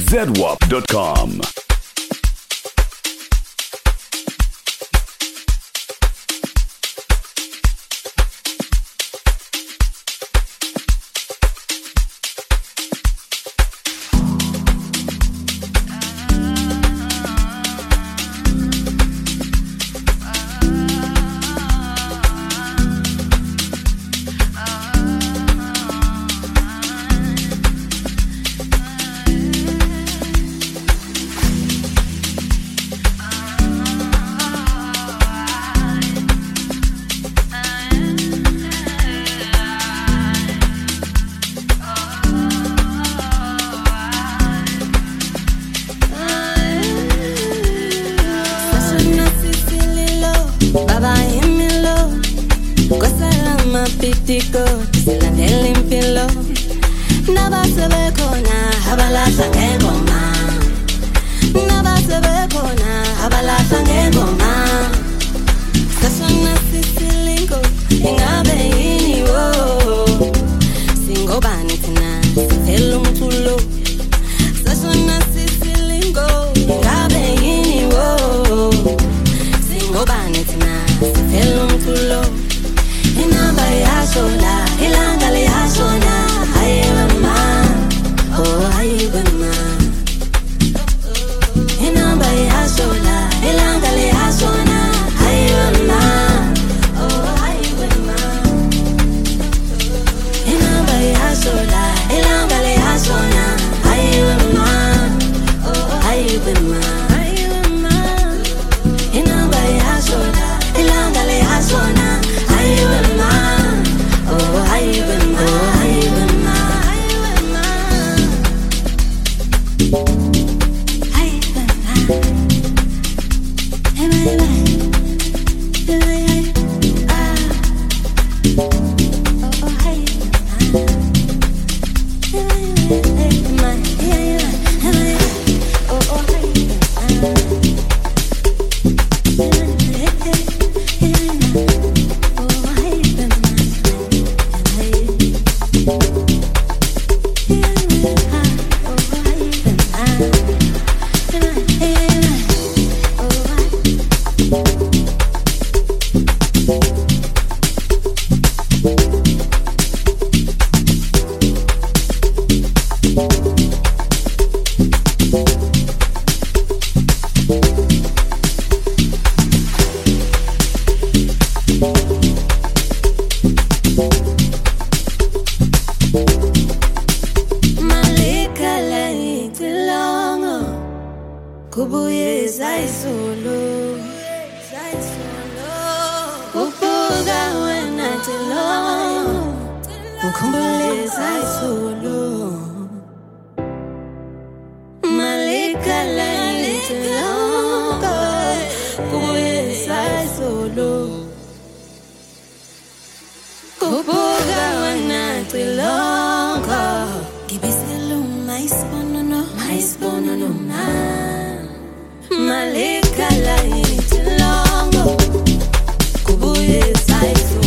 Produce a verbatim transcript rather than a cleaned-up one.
zedwap dot com. Pitiko, silandele impilo. Nabasebe khona abalahla ngengoma. Nabasebe khona abalahla ngengoma. Sasona sisilingo, ingabe yini wo? Singobani thina, sithela umthulo. Sasona sisilingo, ingabe yini wo? Singobani thina, sithela umthulo. Inamba yashona, ilanga liyashona, ayebema, oh ayebema. Inamba yashona, ilanga liyashona, ayebema, oh ayebema. Inamba yashona, ilanga liyashona, ayebema, oh ayebema. Inamba yashona, ilanga liyashona. Kubuye zaisolo, zaisolo. Kubuga wena tilo, kumbule zaisolo. Malika la tilo, kubuye zaisolo. Kubuga wena tilo, kibiselo mais bonono, mais bonono na. Malika la iti longo, kubuye saifu.